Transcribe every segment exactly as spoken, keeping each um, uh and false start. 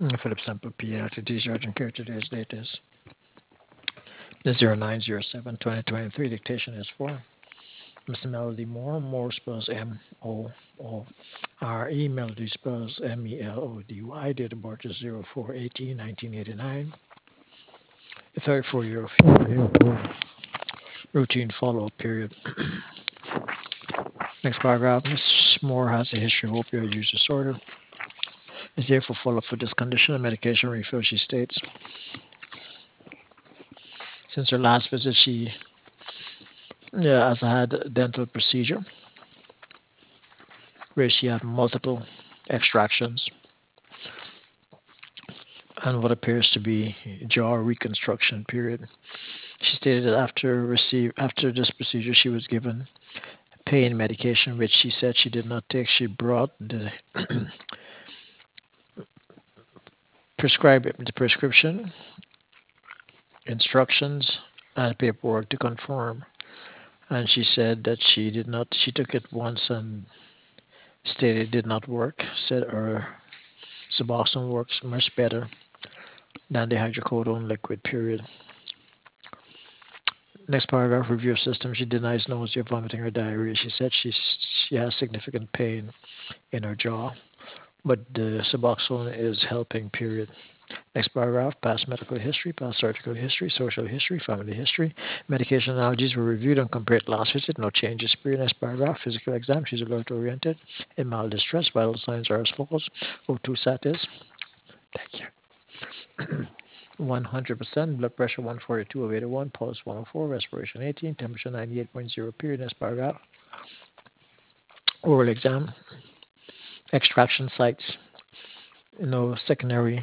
Philip Sample P L T D Sergeant Care. Today's date is the zero nine zero seven twenty twenty-three. Dictation is for Mister Melody Moore. Moore spells M O O R E. Melody spells M E L O D Y. Date of birth is zero four eighteen nineteen eighty-nine. The thirty-four year female. Routine follow up period. Next paragraph. Miss Moore has a history of opioid use disorder. Is therefore follow up for this condition. A medication refill, she states. Since her last visit, she yeah, has had a dental procedure where she had multiple extractions and what appears to be jaw reconstruction period. She stated that after receive after this procedure, she was given pain medication, which she said she did not take. She brought the prescribe the prescription, instructions, and paperwork to confirm. And she said that she did not. She took it once and stated it did not work. Said her Suboxone works much better than the hydrocodone liquid. Period. Next paragraph, review of symptoms. She denies nausea, vomiting, or diarrhea. She said she she has significant pain in her jaw, but the Suboxone is helping. Period. Next paragraph, past medical history, past surgical history, social history, family history. Medication allergies were reviewed and compared last visit. No changes. Period. Next paragraph, physical exam. She's alert oriented. In mild distress. Vital signs are as follows. O two sat is. Thank you. one hundred percent, blood pressure one forty-two over eighty-one, pulse one oh four, respiration eighteen, temperature ninety-eight point zero. Period. Next paragraph. Oral exam, extraction sites, no secondary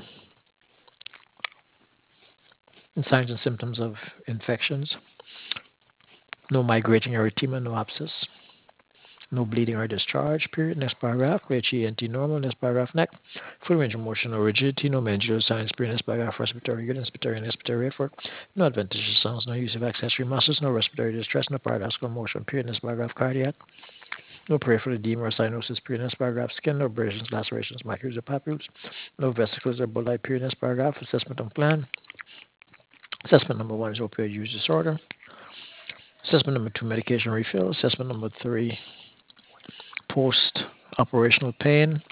signs and symptoms of infections, no migrating erythema, no abscess, no bleeding or discharge. Period. Next paragraph. H E N T normal. Next paragraph. Neck. Full range of motion, no rigidity, no meningeal signs. Period. Next paragraph. Respiratory good, inspiratory and expiratory effort. No adventitious sounds, no use of accessory muscles, no respiratory distress, no paradoxical motion. Period. Next paragraph. Cardiac. No peripheral edema or cyanosis. Period. Next paragraph. Skin, no abrasions, lacerations, microbes or papules. No vesicles or bullae. Period. Next paragraph. Assessment and plan. Assessment number one is opioid use disorder. Assessment number two, medication refill. Assessment number three, post-operational pain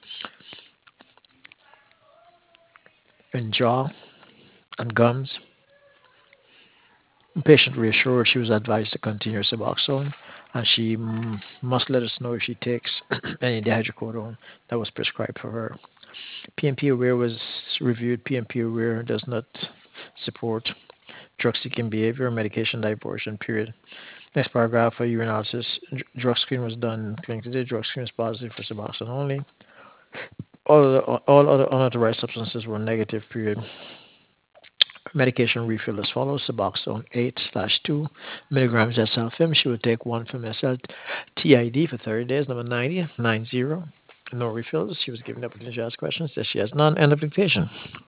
in jaw and gums. The patient reassured she was advised to continue Suboxone, and she m- must let us know if she takes any dihydrocodone that was prescribed for her. P M P aware was reviewed. P M P aware does not support drug-seeking behavior, medication diversion. Period. Next paragraph, a urinalysis. Drug screen was done clinically. Drug screen was positive for Suboxone only. All other, all other unauthorized substances were negative. Period. Medication refill as follows: Suboxone eight slash two milligrams S L film. She would take one film S L T I D for thirty days. Number ninety, nine zero. No refills. She was given the opportunity to ask questions. Says she has none. End of dictation.